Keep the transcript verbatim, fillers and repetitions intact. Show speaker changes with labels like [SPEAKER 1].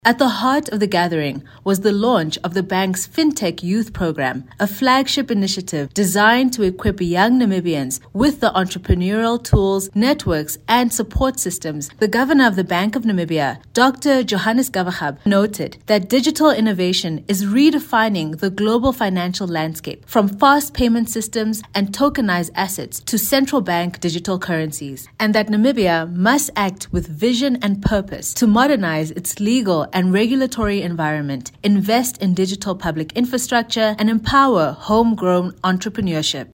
[SPEAKER 1] At the heart of the gathering was the launch of the bank's FinTech Youth Program, a flagship initiative designed to equip young Namibians with the entrepreneurial tools, networks, and support systems. The governor of the Bank of Namibia, Doctor Johannes Gavagab, noted that digital innovation is redefining the global financial landscape, from fast payment systems and tokenized assets to central bank digital currencies, and that Namibia must act with vision and purpose to modernize its legal and regulatory environment, invest in digital public infrastructure, and empower homegrown entrepreneurship.